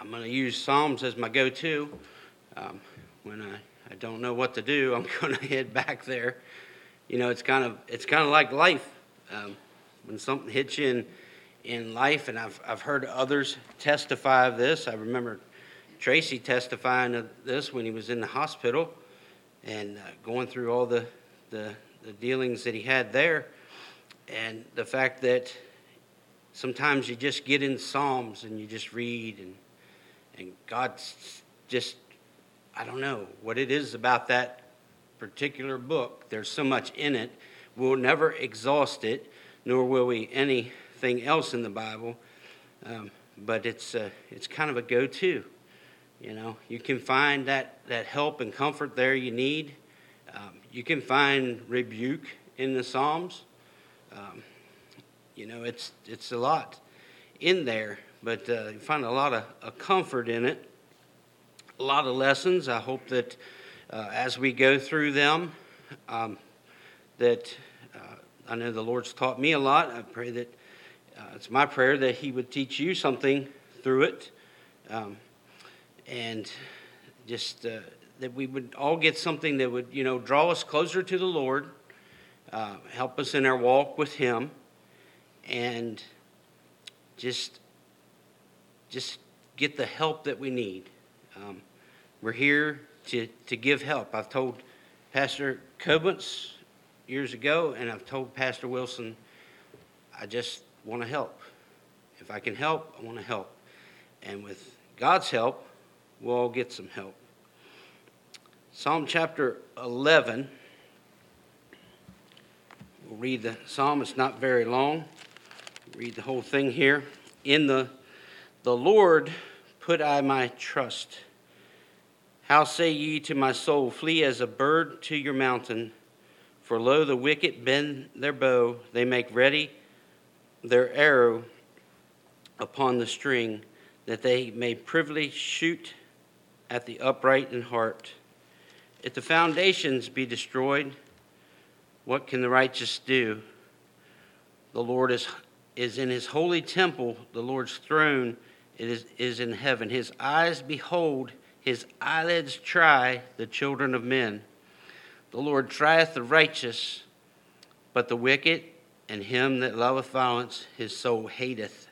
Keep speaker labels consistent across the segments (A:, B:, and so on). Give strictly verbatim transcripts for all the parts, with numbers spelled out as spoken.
A: I'm going to use Psalms as my go-to. Um, when I, I don't know what to do, I'm going to head back there. You know, it's kind of it's kind of like life. Um, when something hits you in, in life, and I've I've heard others testify of this. I remember Tracy testifying of this when he was in the hospital and uh, going through all the, the the dealings that he had there, and the fact that sometimes you just get in Psalms and you just read, and and God's just, I don't know what it is about that particular book. There's so much in it. We'll never exhaust it, nor will we anything else in the Bible. Um, but it's uh, it's kind of a go-to. You know, you can find that, that help and comfort there you need. Um, you can find rebuke in the Psalms. Um, you know, it's it's a lot in there, but uh, you find a lot of, of comfort in it. A lot of lessons. I hope that uh, as we go through them, um, that uh, I know the Lord's taught me a lot. I pray that uh, it's my prayer that He would teach you something through it, um, and just uh, that we would all get something that would, you know, draw us closer to the Lord, uh, help us in our walk with Him, and just just get the help that we need. Um, we're here to, to give help. I've told Pastor Koblenz years ago, and I've told Pastor Wilson, I just want to help. If I can help, I want to help. And with God's help, we'll all get some help. Psalm chapter eleven. We'll read the psalm. It's not very long. Read the whole thing here. In the, the Lord put I my trust. How say ye to my soul, flee as a bird to your mountain? For lo, the wicked bend their bow, they make ready their arrow upon the string, that they may privily shoot at the upright in heart. If the foundations be destroyed, what can the righteous do? The Lord is, is in his holy temple, the Lord's throne it is, is in heaven. His eyes behold, his eyelids try the children of men. The Lord trieth the righteous, but the wicked and him that loveth violence his soul hateth.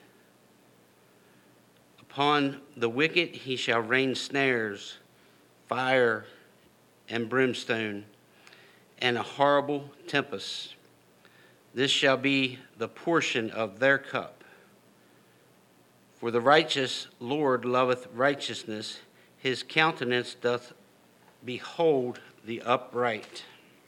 A: Upon the wicked he shall rain snares, fire and brimstone, and a horrible tempest. This shall be the portion of their cup. For the righteous Lord loveth righteousness, his countenance doth behold the upright.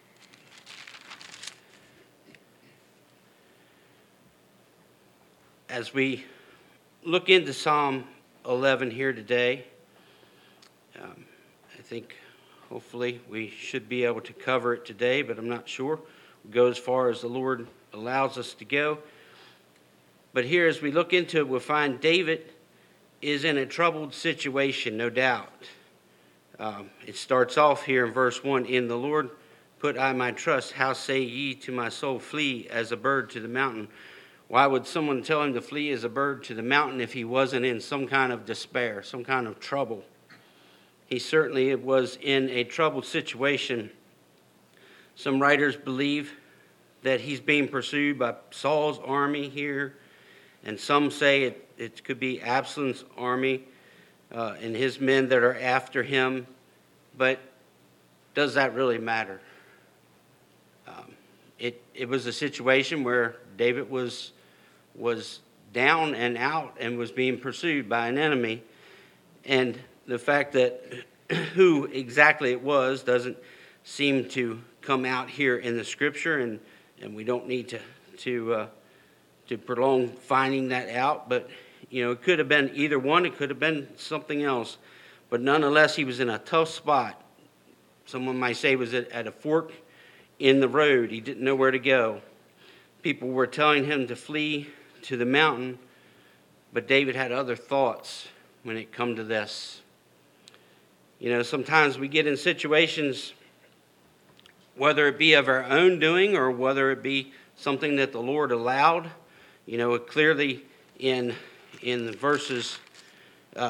A: As we look into Psalm eleven here today, um, I think hopefully we should be able to cover it today, but I'm not sure. We'll go as far as the Lord allows us to go. But here, as we look into it, we'll find David is in a troubled situation, no doubt. Um, it starts off here in verse one, in the Lord put I my trust. How say ye to my soul, flee as a bird to the mountain? Why would someone tell him to flee as a bird to the mountain if he wasn't in some kind of despair, some kind of trouble? He certainly was in a troubled situation. Some writers believe that he's being pursued by Saul's army here, and some say it, it could be Absalom's army uh, and his men that are after him. But does that really matter? Um, it it was a situation where David was was down and out and was being pursued by an enemy, and the fact that who exactly it was doesn't seem to come out here in the scripture, and, and we don't need to to uh, to prolong finding that out. But you know, it could have been either one. It could have been something else. But nonetheless, he was in a tough spot. Someone might say he was at, at a fork in the road. He didn't know where to go. People were telling him to flee to the mountain, but David had other thoughts when it come to this. You know, sometimes we get in situations, whether it be of our own doing or whether it be something that the Lord allowed. You know, clearly in in the verses um,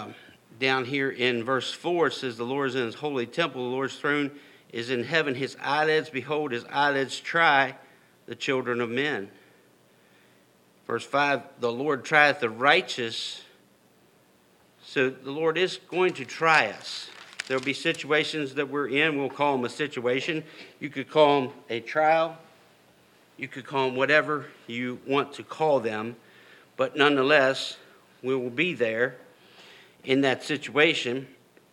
A: down here in verse four, it says, the Lord is in his holy temple. The Lord's throne is in heaven. His eyelids, behold, his eyelids try the children of men. Verse five, the Lord trieth the righteous. So the Lord is going to try us. There'll be situations that we're in. We'll call them a situation. You could call them a trial. You could call them whatever you want to call them. But nonetheless, we will be there in that situation.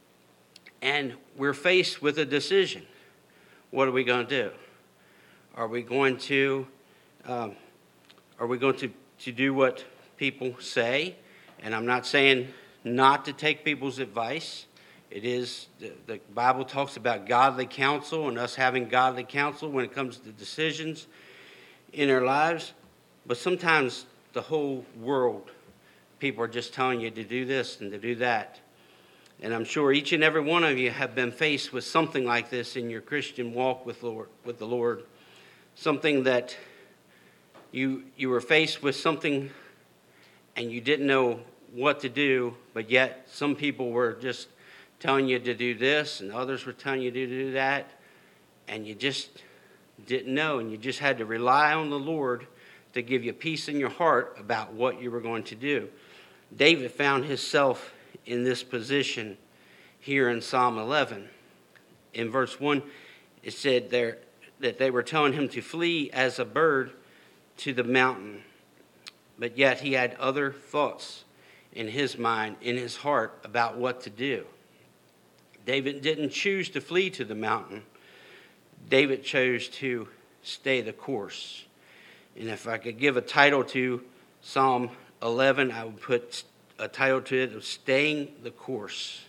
A: And we're faced with a decision. What are we going to do? Are we going to, um, are we going to, to do what people say? And I'm not saying not to take people's advice. It is, the, the Bible talks about godly counsel and us having godly counsel when it comes to decisions in our lives. But sometimes the whole world, people are just telling you to do this and to do that. And I'm sure each and every one of you have been faced with something like this in your Christian walk with Lord, with the Lord. Something that you you were faced with something and you didn't know what to do, but yet some people were just telling you to do this and others were telling you to do that, and you just didn't know, and you just had to rely on the Lord to give you peace in your heart about what you were going to do. David found himself in this position here in Psalm eleven. In verse one, it said there that they were telling him to flee as a bird to the mountain. But yet he had other thoughts in his mind, in his heart, about what to do. David didn't choose to flee to the mountain. David chose to stay the course. And if I could give a title to Psalm eleven, I would put a title to it of Staying the Course.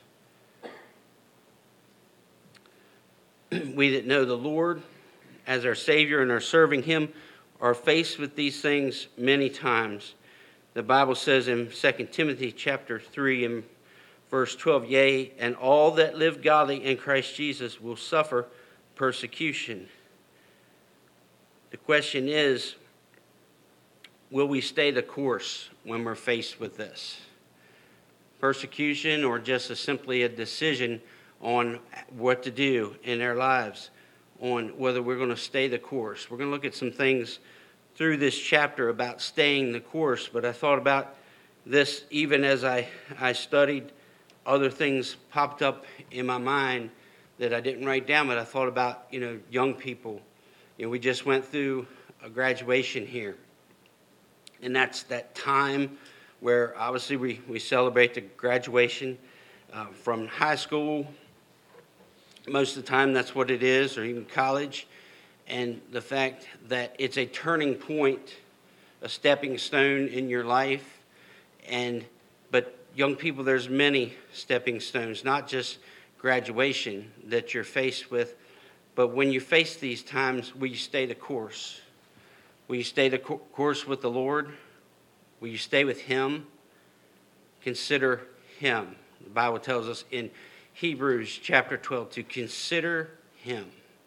A: We that know the Lord as our Savior and are serving him are faced with these things many times. The Bible says in Second Timothy chapter three and verse twelve, yea, and all that live godly in Christ Jesus will suffer persecution. The question is, will we stay the course when we're faced with this? Persecution, or just a, simply a decision on what to do in our lives, on whether we're going to stay the course. We're going to look at some things through this chapter about staying the course, but I thought about this even as I, I studied. Other things popped up in my mind that I didn't write down, but I thought about, you know, young people. You know, we just went through a graduation here, and that's that time where obviously we, we celebrate the graduation uh, from high school. Most of the time that's what it is, or even college. And the fact that it's a turning point, a stepping stone in your life. And but young people, there's many stepping stones, not just graduation that you're faced with. But when you face these times, will you stay the course? Will you stay the co- course with the Lord? Will you stay with him? Consider him. The Bible tells us in Hebrews chapter twelve to consider him.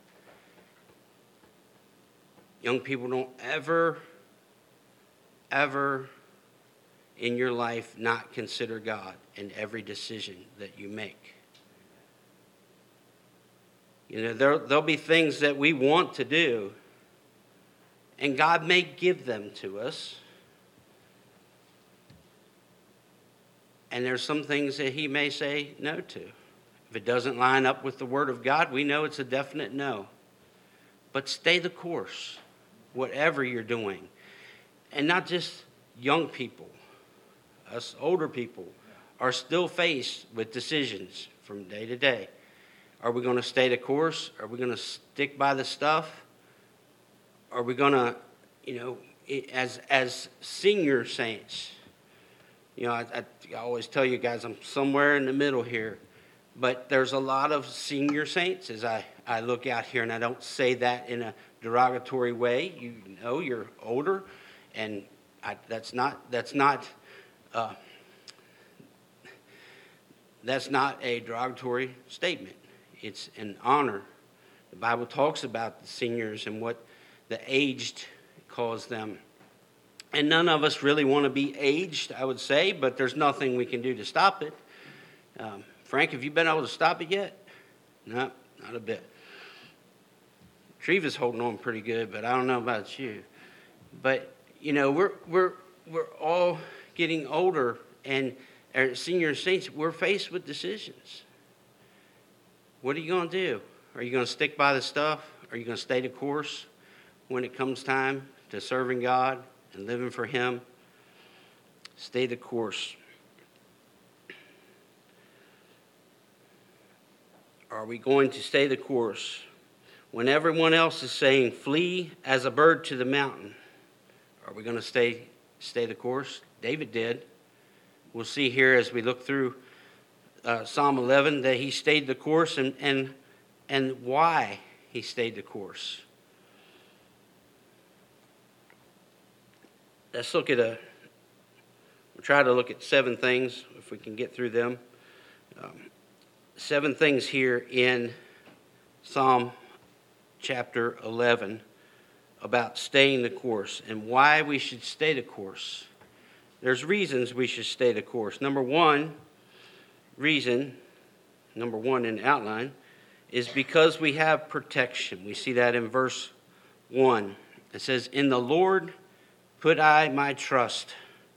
A: Young people, don't ever, ever in your life not consider God in every decision that you make. You know, there, there'll be things that we want to do, and God may give them to us. And there's some things that he may say no to. If it doesn't line up with the Word of God, we know it's a definite no. But stay the course, whatever you're doing. And not just young people. Us older people are still faced with decisions from day to day. Are we going to stay the course? Are we going to stick by the stuff? Are we going to, you know, as as senior saints, you know, I, I, I always tell you guys I'm somewhere in the middle here. But there's a lot of senior saints as I, I look out here, and I don't say that in a derogatory way. You know, you're older, and I, that's not that's not uh, that's not a derogatory statement. It's an honor. The Bible talks about the seniors and what the aged calls them. And none of us really want to be aged, I would say, but there's nothing we can do to stop it. Um, Frank, have you been able to stop it yet? No, not a bit. Treva's holding on pretty good, but I don't know about you. But, you know, we're we're we're all getting older, and our senior saints, we're faced with decisions. What are you going to do? Are you going to stick by the stuff? Are you going to stay the course when it comes time to serving God and living for Him? Stay the course. Are we going to stay the course when everyone else is saying, flee as a bird to the mountain? Are we going to stay stay the course? David did. We'll see here as we look through uh, Psalm eleven that he stayed the course, and, and, and why he stayed the course. Let's look at a, we'll try to look at seven things, if we can get through them. Um, seven things here in Psalm chapter eleven about staying the course and why we should stay the course. There's reasons we should stay the course. Number one reason, number one in the outline, is because we have protection. We see that in verse one. It says, "In the Lord put I my trust."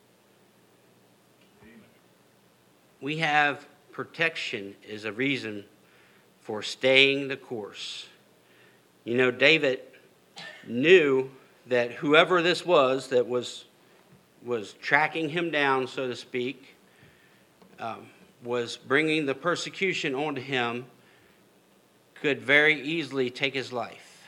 A: We have protection is a reason for staying the course. You know, David knew that whoever this was that was was tracking him down, so to speak, um, was bringing the persecution onto him, could very easily take his life.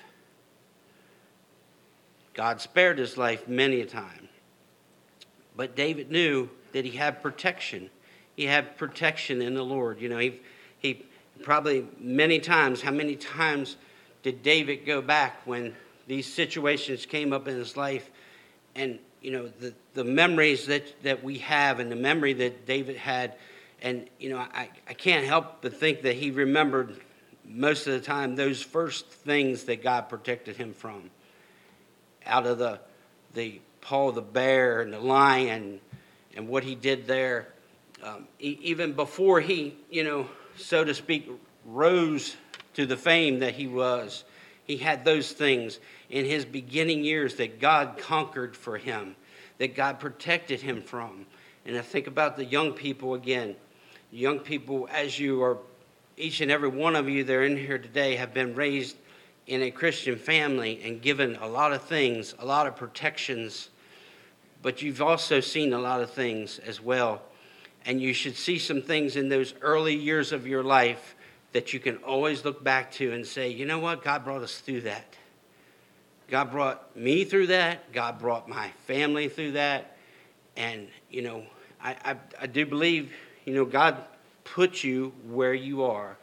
A: God spared his life many a time. But David knew that he had protection. He had protection in the Lord. You know, he, he probably many times, how many times did David go back when these situations came up in his life? And, you know, the, the memories that, that we have and the memory that David had. And, you know, I, I can't help but think that he remembered most of the time those first things that God protected him from. Out of the, the Paul the bear and the lion and what he did there. Um, e- even before he, you know, so to speak, rose to the fame that he was, he had those things in his beginning years that God conquered for him, that God protected him from. And I think about the young people again. Young people, as you are, each and every one of you that are in here today have been raised in a Christian family and given a lot of things, a lot of protections, but you've also seen a lot of things as well. And you should see some things in those early years of your life that you can always look back to and say, you know what, God brought us through that. God brought me through that. God brought my family through that. And, you know, I, I, I do believe, you know, God put you where you are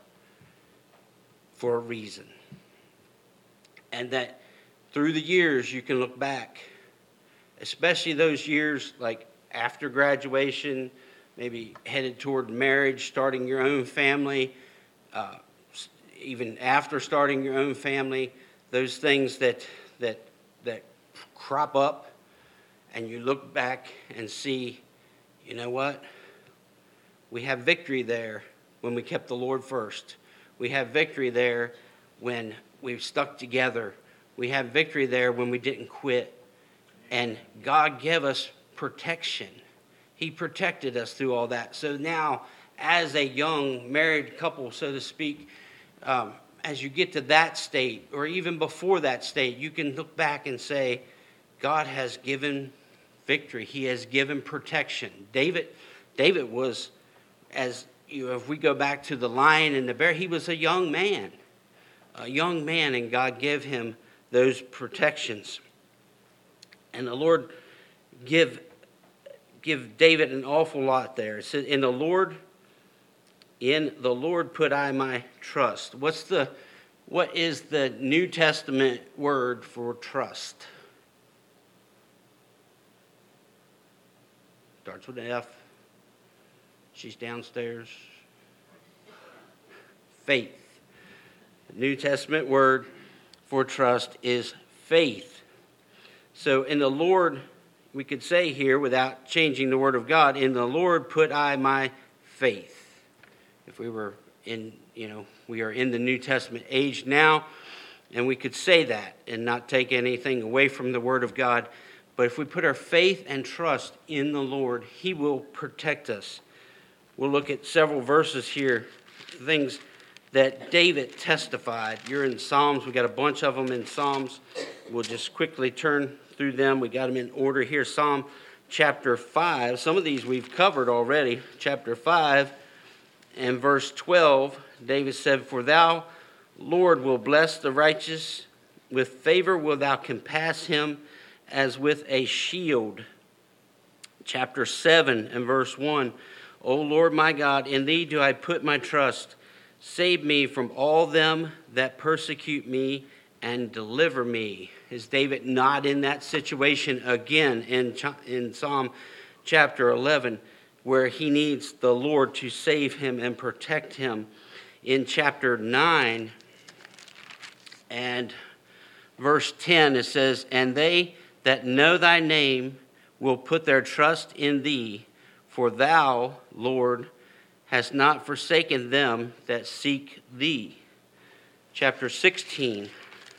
A: for a reason. And that through the years you can look back, especially those years like after graduation, maybe headed toward marriage, starting your own family, uh, even after starting your own family, those things that that that crop up, and you look back and see, you know what? We have victory there when we kept the Lord first. We have victory there when we've stuck together. We have victory there when we didn't quit. And God gave us protection. He protected us through all that. So now, as a young married couple, so to speak, um, as you get to that state, or even before that state, you can look back and say, God has given victory. He has given protection. David, David was, as you know, if we go back to the lion and the bear, he was a young man, a young man, and God gave him those protections. And the Lord give give David an awful lot there. It says, in the Lord, in the Lord put I my trust. What's the what is the New Testament word for trust? Starts with an F. She's downstairs. Faith. The New Testament word for trust is faith. So in the Lord, we could say here, without changing the word of God, in the Lord put I my faith. if we were in, you know, we are in the New Testament age now, and we could say that and not take anything away from the Word of God. But if we put our faith and trust in the Lord, He will protect us. We'll look at several verses here, things that David testified. You're in Psalms. We got a bunch of them in Psalms. We'll just quickly turn through them. We got them in order here. Psalm chapter five. Some of these we've covered already. Chapter five and verse twelve. David said, "For thou, Lord, will bless the righteous. With favor will thou compass him as with a shield." Chapter seven and verse one. "O Lord my God, in thee do I put my trust. Save me from all them that persecute me and deliver me." Is David not in that situation again in, in Psalm chapter eleven, where he needs the Lord to save him and protect him? In chapter nine and verse ten, it says, "And they that know thy name will put their trust in thee, for thou, Lord, hast not forsaken them that seek thee." Chapter sixteen.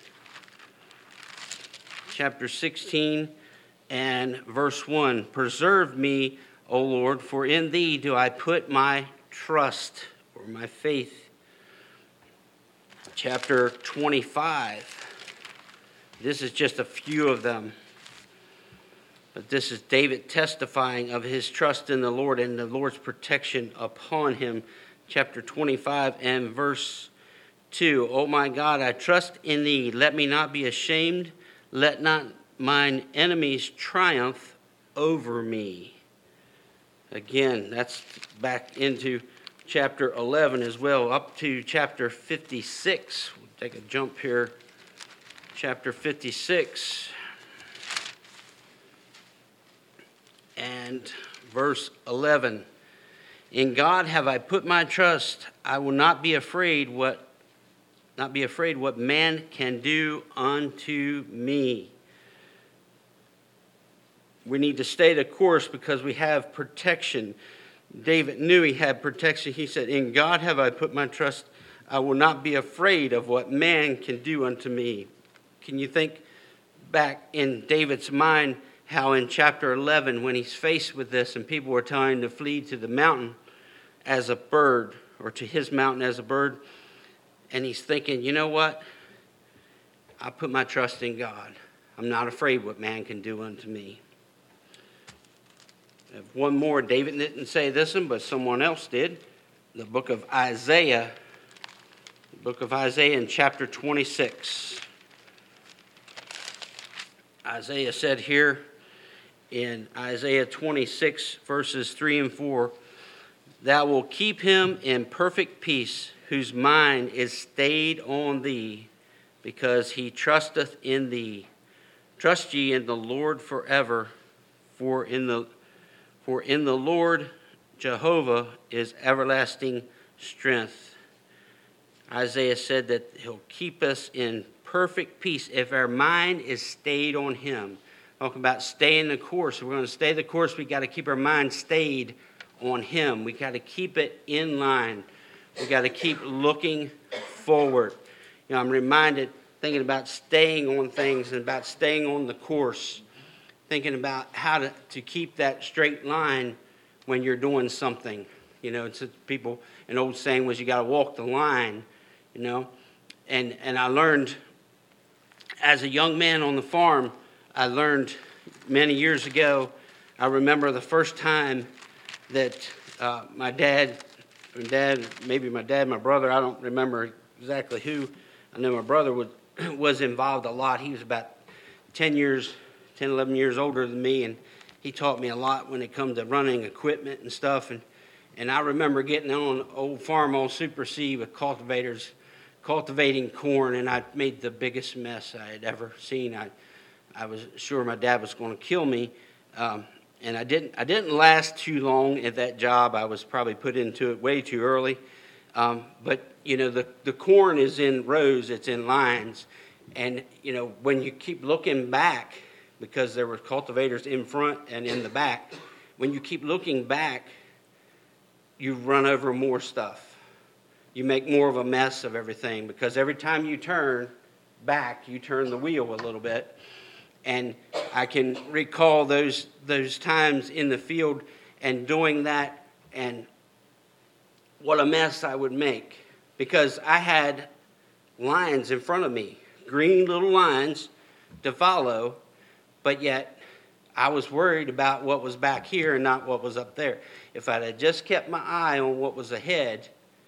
A: Chapter sixteen and verse one. "Preserve me, O Lord, for in thee do I put my trust," or my faith. Chapter twenty-five. This is just a few of them. But this is David testifying of his trust in the Lord and the Lord's protection upon him. Chapter twenty-five and verse two. "O my God, I trust in thee. Let me not be ashamed. Let not mine enemies triumph over me." Again, that's back into chapter eleven as well, up to chapter fifty-six. We'll take a jump here. Chapter fifty-six. And verse eleven. "In God have I put my trust. I will not be afraid what not be afraid what man can do unto me." We need to stay the course because we have protection. David knew he had protection. He said, "In God have I put my trust. I will not be afraid of what man can do unto me." Can you think back in David's mind how in chapter eleven, when he's faced with this and people were telling him to flee to the mountain as a bird, or to his mountain as a bird, and he's thinking, you know what? I put my trust in God. I'm not afraid what man can do unto me. I have one more. David didn't say this one, but someone else did. The book of Isaiah. The book of Isaiah in chapter twenty-six. Isaiah said here in Isaiah twenty-six, verses three and four, "Thou wilt keep him in perfect peace, whose mind is stayed on thee, because he trusteth in thee. Trust ye in the Lord forever, for in the for in the Lord Jehovah is everlasting strength." Isaiah said that he'll keep us in perfect peace if our mind is stayed on him. Talking about staying the course. If we're going to stay the course, we got to keep our mind stayed on him. We got to keep it in line. We got to keep looking forward. You know, I'm reminded, thinking about staying on things and about staying on the course, thinking about how to, to keep that straight line when you're doing something. You know, it's people, an old saying was you got to walk the line, you know. And and I learned as a young man on the farm, I learned many years ago, I remember the first time that uh, my dad, my dad, maybe my dad, my brother, I don't remember exactly who. I know my brother was, was involved a lot. He was about ten years, ten, eleven years older than me, and he taught me a lot when it comes to running equipment and stuff. And, and I remember getting on old farm, old Super C with cultivators, cultivating corn, and I made the biggest mess I had ever seen. I I was sure my dad was going to kill me, um, and I didn't. I didn't last too long at that job. I was probably put into it way too early. Um, but you know, the the corn is in rows. It's in lines, and you know, when you keep looking back, because there were cultivators in front and in the back, when you keep looking back, you run over more stuff. you make more of a mess of everything, because every time you turn back, you turn the wheel a little bit. And I can recall those those times in the field and doing that, and what a mess I would make, because I had lines in front of me, green little lines to follow, but yet I was worried about what was back here and not what was up there. If I had just kept my eye on what was ahead,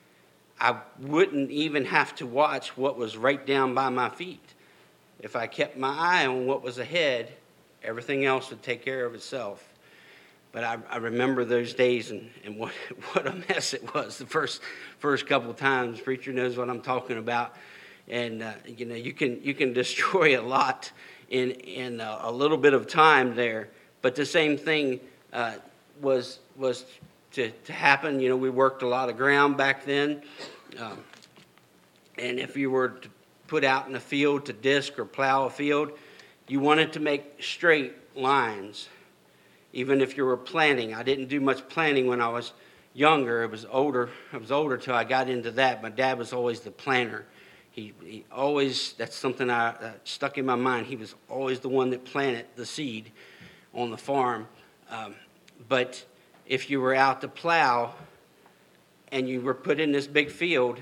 A: I wouldn't even have to watch what was right down by my feet. If I kept my eye on what was ahead, everything else would take care of itself. But I, I remember those days, and, and what what a mess it was the first first couple of times. Preacher knows what I'm talking about, and uh, you know you can you can destroy a lot in in a, a little bit of time there. But the same thing uh, was was to to happen. You know, we worked a lot of ground back then, um, and if you were to put out in a field to disc or plow a field, you wanted to make straight lines. Even if you were planting, I didn't do much planting when I was younger. It was older. I was older till I got into that. My dad was always the planter. He, he always, that's something I uh, stuck in my mind. He was always the one that planted the seed on the farm. Um, but if you were out to plow and you were put in this big field,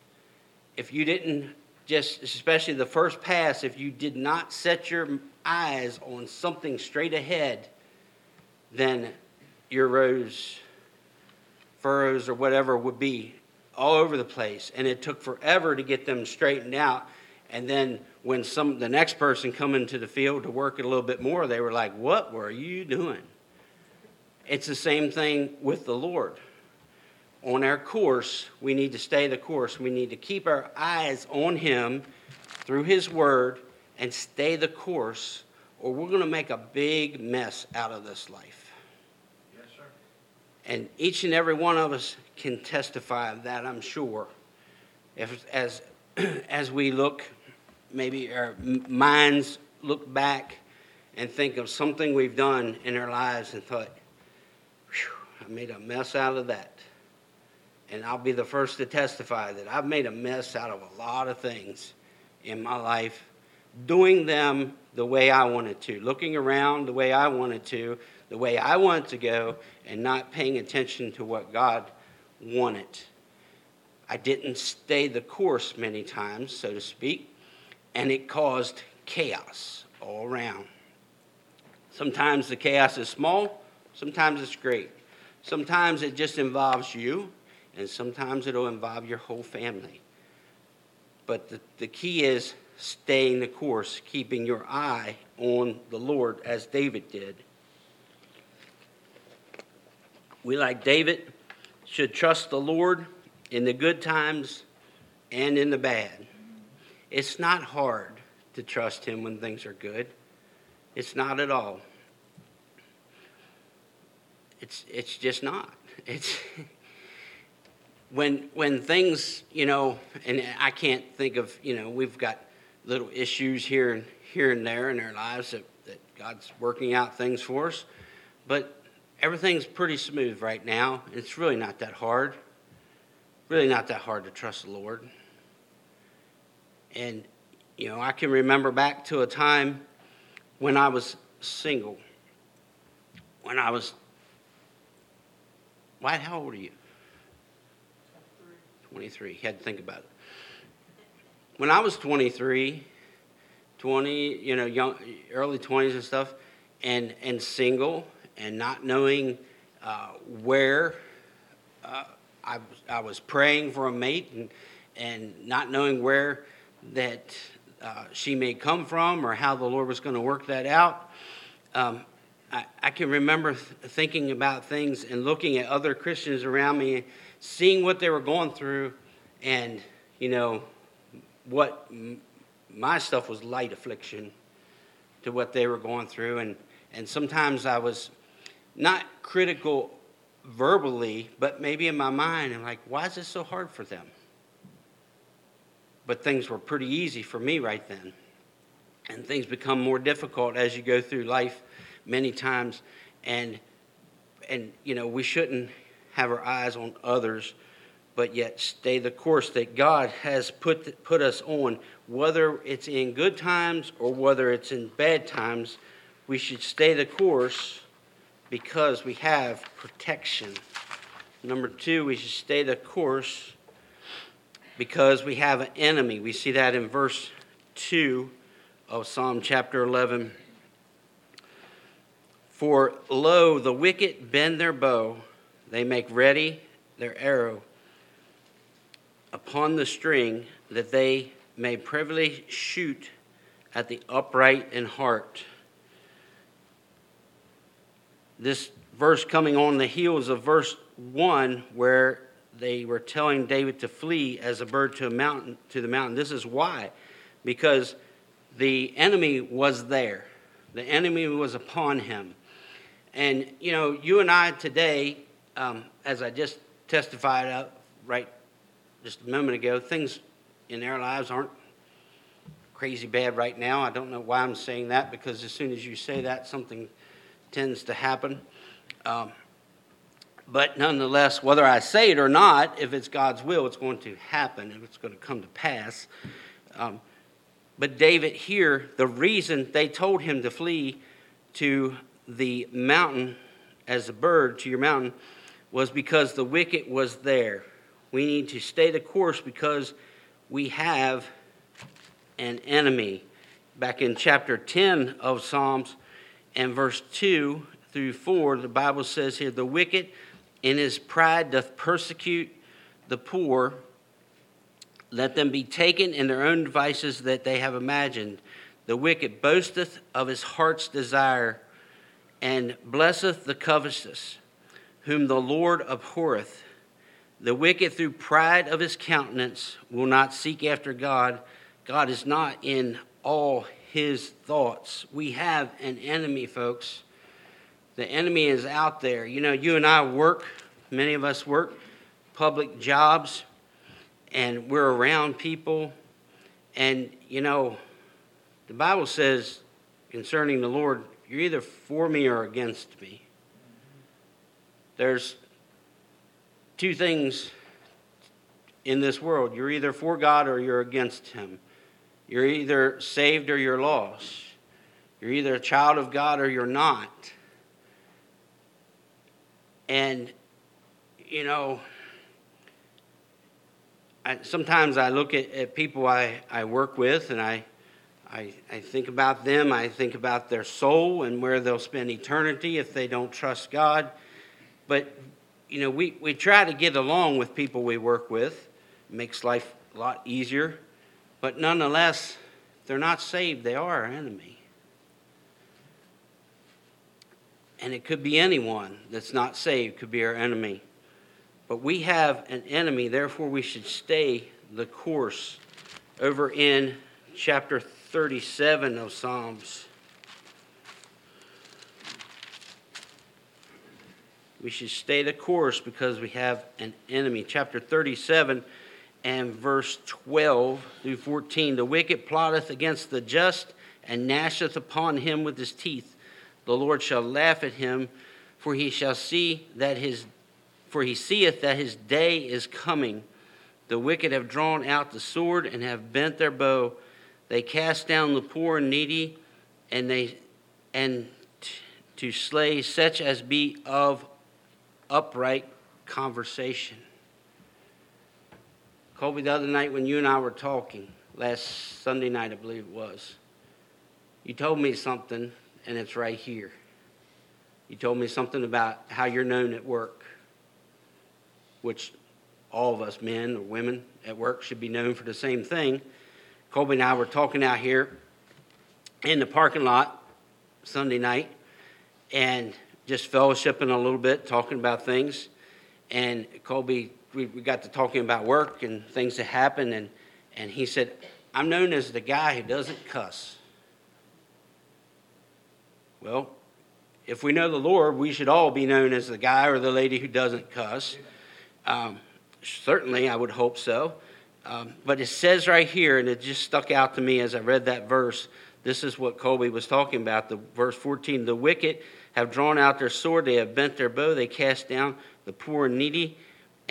A: if you didn't just, especially the first pass, if you did not set your eyes on something straight ahead, then your rows, furrows, or whatever would be all over the place. And it took forever to get them straightened out. And then when some the next person come into the field to work it a little bit more, they were like, what were you doing? It's the same thing with the Lord. On our course, we need to stay the course. We need to keep our eyes on Him through His Word and stay the course, or we're going to make a big mess out of this life. Yes, sir. And each and every one of us can testify of that, I'm sure. If, as, as we look, maybe our minds look back and think of something we've done in our lives and thought, I made a mess out of that. And I'll be the first to testify that I've made a mess out of a lot of things in my life, doing them the way I wanted to, looking around the way I wanted to, the way I wanted to go, and not paying attention to what God wanted. I didn't stay the course many times, so to speak, and it caused chaos all around. Sometimes the chaos is small, sometimes it's great. Sometimes it just involves you, and sometimes it'll involve your whole family. But the, the key is staying the course, keeping your eye on the Lord, as David did. We, like David, should trust the Lord in the good times and in the bad. It's not hard to trust Him when things are good. It's not at all. It's it's just not. It's when when things, you know, and I can't think of, you know, we've got little issues here and here and there in our lives that, that God's working out things for us, but everything's pretty smooth right now. It's really not that hard. Really not that hard to trust the Lord. And, you know, I can remember back to a time when I was single. When I was, Wyatt, how old are you? twenty-three. Had to think about it. When I was twenty-three, twenty, you know, young, early twenties and stuff, and, and single, and not knowing uh, where uh, I, I was praying for a mate, and, and not knowing where that uh, she may come from or how the Lord was going to work that out. Um, I, I can remember th- thinking about things and looking at other Christians around me, seeing what they were going through, and, you know, what m- my stuff was light affliction to what they were going through. And, and sometimes I was not critical verbally, but maybe in my mind, I'm like, why is this so hard for them? But things were pretty easy for me right then. And things become more difficult as you go through life many times. And, and you know, we shouldn't have our eyes on others, but yet stay the course that God has put put us on. Whether it's in good times or whether it's in bad times, we should stay the course because we have protection. Number two, we should stay the course because we have an enemy. We see that in verse two of Psalm chapter eleven. For lo, the wicked bend their bow, they make ready their arrow upon the string, that they may privily shoot at the upright in heart. This verse coming on the heels of verse one, where they were telling David to flee as a bird to a mountain, to the mountain. This is why, because the enemy was there. The enemy was upon him. And, you know, you and I today, um, as I just testified up right just a moment ago, things in our lives aren't crazy bad right now. I don't know why I'm saying that, because as soon as you say that, something tends to happen. Um, but nonetheless, whether I say it or not, if it's God's will, it's going to happen, and it's going to come to pass. Um, but David here, the reason they told him to flee to the mountain as a bird to your mountain was because the wicked was there. We need to stay the course because we have an enemy. Back in chapter ten of Psalms and verse two through four, the Bible says here, the wicked in his pride doth persecute the poor. Let them be taken in their own devices that they have imagined. The wicked boasteth of his heart's desire, and blesseth the covetous, whom the Lord abhorreth. The wicked through pride of his countenance will not seek after God. God is not in all his thoughts. We have an enemy, folks. The enemy is out there. You know, you and I work, many of us work public jobs, and we're around people. And, you know, the Bible says concerning the Lord, you're either for me or against me. There's two things in this world. You're either for God or you're against him. You're either saved or you're lost. You're either a child of God or you're not. And, you know, I, sometimes I look at, at people I, I work with, and I, I I think about them. I think about their soul and where they'll spend eternity if they don't trust God. But, you know, we, we try to get along with people we work with. It makes life a lot easier. But nonetheless, if they're not saved, they are our enemy. And it could be anyone that's not saved could be our enemy. But we have an enemy, therefore we should stay the course. Over in chapter thirty-seven of Psalms, we should stay the course because we have an enemy. Chapter thirty-seven and verse twelve through fourteen. The wicked plotteth against the just, and gnasheth upon him with his teeth. The Lord shall laugh at him, for he shall see that his for he seeth that his day is coming. The wicked have drawn out the sword and have bent their bow. They cast down the poor and needy, and they and t- to slay such as be of upright conversation. Colby, the other night when you and I were talking, last Sunday night I believe it was, you told me something, and it's right here. You told me something about how you're known at work, which all of us men or women at work should be known for the same thing. Colby and I were talking out here in the parking lot Sunday night and just fellowshipping a little bit, talking about things. And Colby, we, we got to talking about work and things that happen, and, and he said, I'm known as the guy who doesn't cuss. Well, if we know the Lord, we should all be known as the guy or the lady who doesn't cuss. Um, certainly, I would hope so. Um, but it says right here, and it just stuck out to me as I read that verse, this is what Colby was talking about, the verse fourteen. The wicked have drawn out their sword, they have bent their bow, they cast down the poor and needy,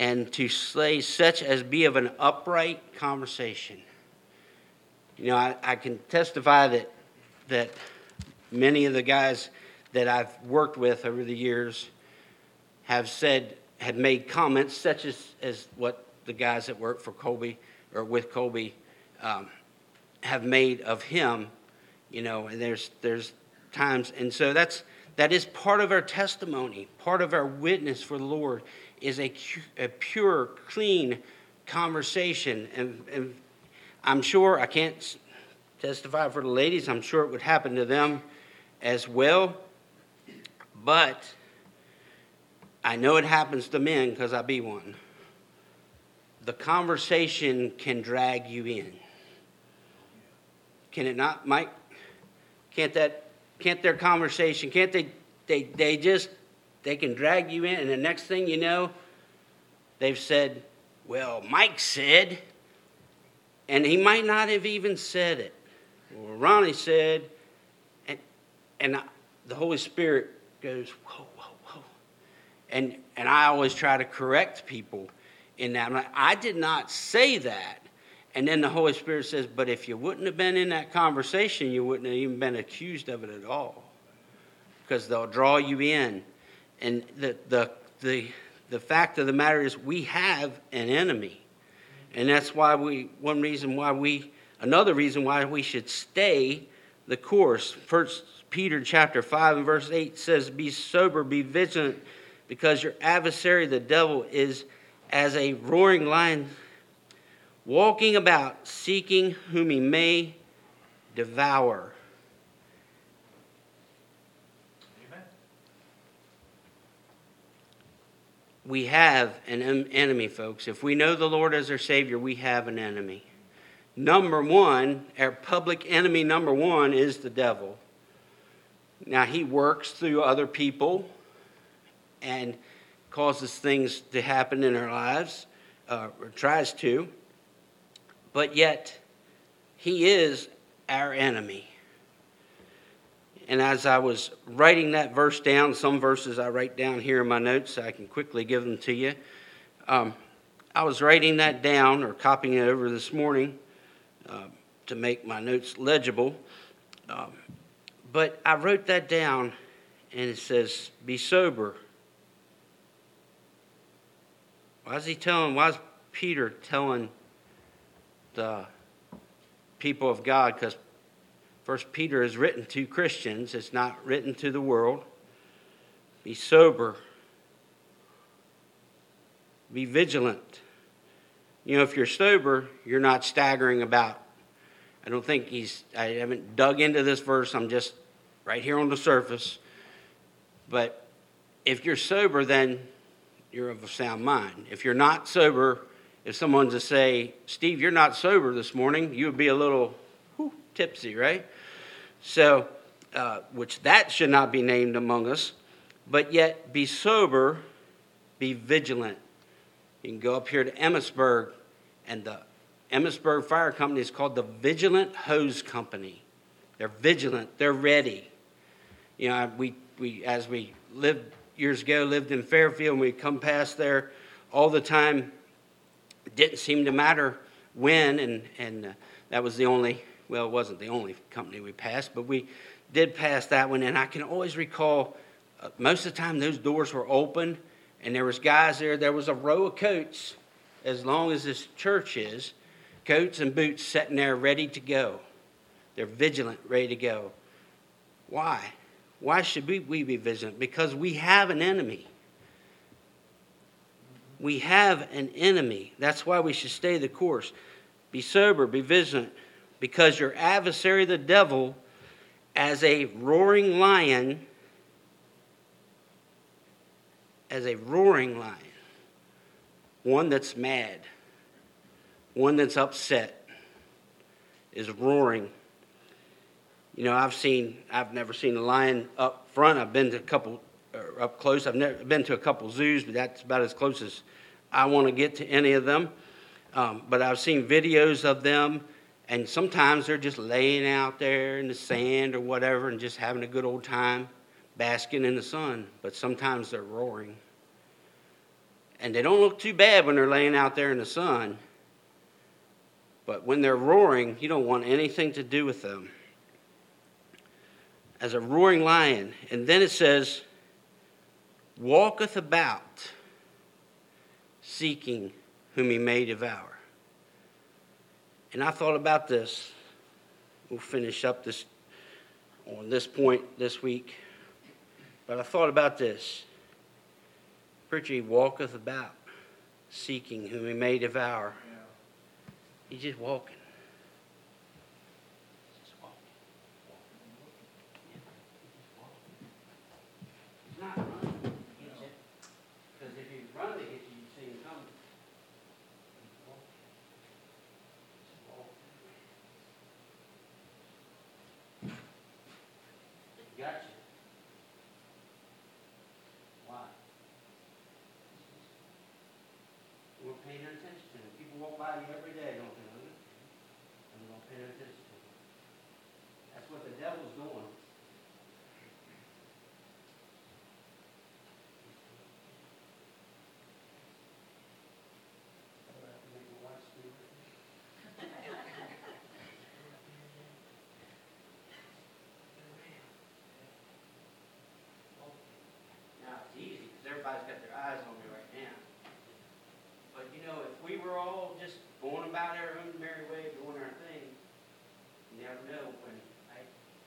A: and to slay such as be of an upright conversation. You know, I, I can testify that that many of the guys that I've worked with over the years have said, have made comments such as, as what the guys that work for Colby or with Colby um, have made of him, you know, and there's there's times, and so that's that is part of our testimony, part of our witness for the Lord is a, a pure, clean conversation, and, and I'm sure, I can't testify for the ladies, I'm sure it would happen to them as well, but I know it happens to men because I be one. The conversation can drag you in. Can it not, Mike? Can't that, can't their conversation, can't they, they, they just, they can drag you in, and the next thing you know, they've said, well, Mike said, and he might not have even said it. Or Ronnie said, and, and I, the Holy Spirit goes, whoa, whoa, whoa. And, and I always try to correct people in that. I'm like, I did not say that. And then the Holy Spirit says, but if you wouldn't have been in that conversation, you wouldn't have even been accused of it at all. Because they'll draw you in. And the, the, the, the fact of the matter is we have an enemy. And that's why we, one reason why we, another reason why we should stay the course. First Peter chapter five and verse eight says, be sober, be vigilant, because your adversary, the devil, is as a roaring lion, walking about, seeking whom he may devour. We have an enemy, folks. If we know the Lord as our Savior, we have an enemy. Number one, our public enemy number one is the devil. Now, he works through other people and causes things to happen in our lives, uh, or tries to. But yet, he is our enemy. And as I was writing that verse down, some verses I write down here in my notes, so I can quickly give them to you. Um, I was writing that down or copying it over this morning uh, to make my notes legible. Um, but I wrote that down, and it says, be sober. Why is he telling, why is Peter telling the people of God? Because First Peter is written to Christians. It's not written to the world. Be sober. Be vigilant. You know, if you're sober, you're not staggering about. I don't think he's, I haven't dug into this verse. I'm just right here on the surface. But if you're sober, then you're of a sound mind. If you're not sober, if someone to say, Steve, you're not sober this morning, you would be a little whew, tipsy, right? So, uh, which that should not be named among us, but yet be sober, be vigilant. You can go up here to Emmitsburg, and the Emmitsburg Fire Company is called the Vigilant Hose Company. They're vigilant. They're ready. You know, we we as we lived years ago, lived in Fairfield, and we come past there all the time. It didn't seem to matter when, and and uh, that was the only. Well, it wasn't the only company we passed, but we did pass that one. And I can always recall uh, most of the time those doors were open and there was guys there. There was a row of coats, as long as this church is, coats and boots sitting there ready to go. They're vigilant, ready to go. Why? Why should we, we be vigilant? Because we have an enemy. We have an enemy. That's why we should stay the course. Be sober, be vigilant. Because your adversary, the devil, as a roaring lion, as a roaring lion, one that's mad, one that's upset, is roaring. You know, I've seen, I've never seen a lion up front. I've been to a couple, or up close. I've never been to a couple zoos, but that's about as close as I want to get to any of them. Um, but I've seen videos of them. And sometimes they're just laying out there in the sand or whatever and just having a good old time basking in the sun. But sometimes they're roaring. And they don't look too bad when they're laying out there in the sun. But when they're roaring, you don't want anything to do with them. As a roaring lion. And then it says, walketh about, seeking whom he may devour. And I thought about this. We'll finish up this on this point this week. But I thought about this. Preacher, he walketh about, seeking whom he may devour. Yeah. He's just walking. He's just walking. He's not running. Because if he runs to get you, you see him coming. He's walking. He's walking. He got you. Why? We're paying attention to him. People walk by you every day, don't they? And we don't pay attention to him. That's what the devil's doing. Now it's easy because everybody's got their eyes on me right now. But you know, if we were all just going about our own merry way, doing our thing, you never know when, right?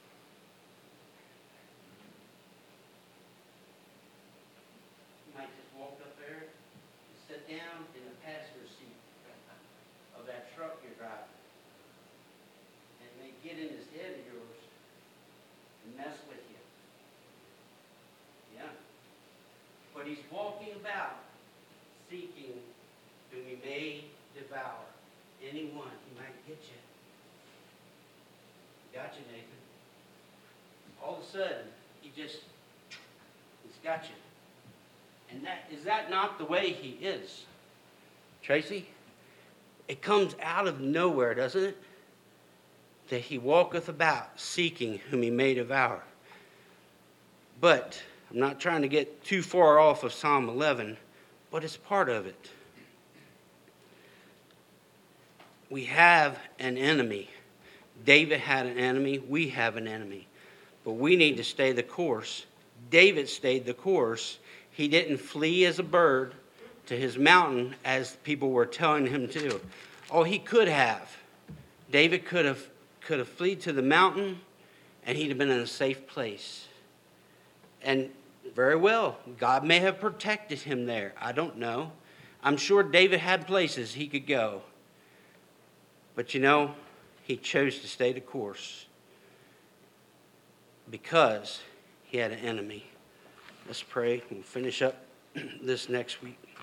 A: You might just walk up there and sit down in the passenger seat of that truck you're driving. And they get in this head of yours and mess with you. Yeah. But he's walking about, seeking whom he may devour. Anyone, he might get you. Got you, Nathan. All of a sudden, he just, he's got you. And that is that not the way he is? Tracy? It comes out of nowhere, doesn't it? That he walketh about, seeking whom he may devour. But I'm not trying to get too far off of Psalm eleven, but it's part of it. We have an enemy. David had an enemy. We have an enemy. But we need to stay the course. David stayed the course. He didn't flee as a bird to his mountain as people were telling him to. Oh, he could have. David could have could have fled to the mountain and he'd have been in a safe place. And very well, God may have protected him there. I don't know. I'm sure David had places he could go. But you know, he chose to stay the course because he had an enemy. Let's pray. We'll finish up this next week.